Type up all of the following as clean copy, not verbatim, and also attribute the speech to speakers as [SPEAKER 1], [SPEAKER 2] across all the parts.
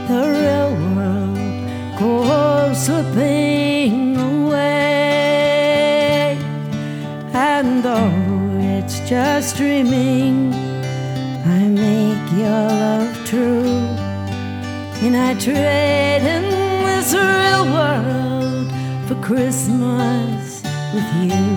[SPEAKER 1] the real world goes slipping away. And though it's just dreaming, I make your love true, and I trade in this real world for Christmas with you.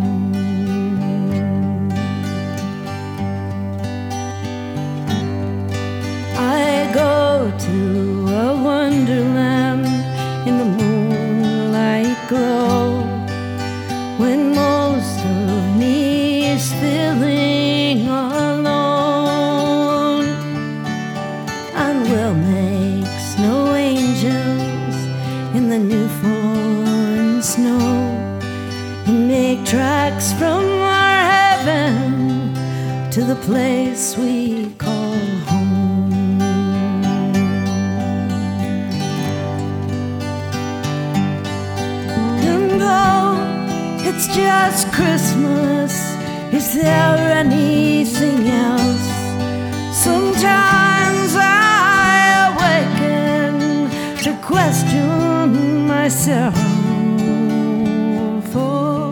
[SPEAKER 1] I go to a wonderland in the moonlight glow, when most of me is feeling alone, and we'll make snow angels in the new fallen snow, and make tracks from our heaven to the place we call home. And though it's just Christmas, is there anything else? Sometimes I awaken to question myself. Oh,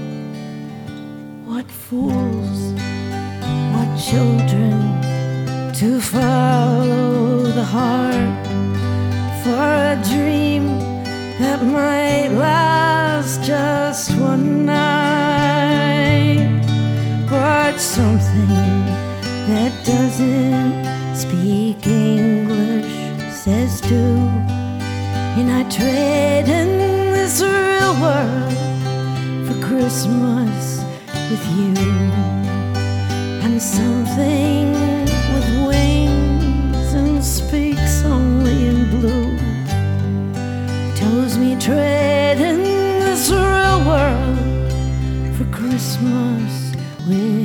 [SPEAKER 1] what fools, what children, to follow the heart for a dream that might last just one night, but something that doesn't speak English says do, and I trade in this real world for Christmas with you. And something with wings and speaks only in blue tells me trade in this real world for Christmas with